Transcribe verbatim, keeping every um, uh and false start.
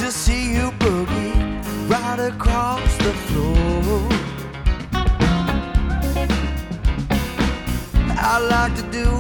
to see you boogie right across the floor. I like to do